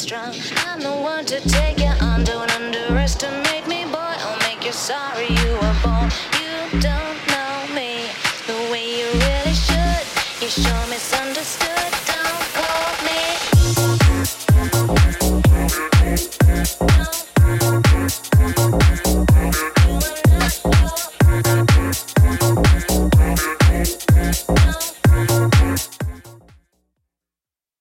strong. I'm the one to take you on. Don't underestimate me, boy. I'll make you sorry you were born. You don't know me the way you really should. You should.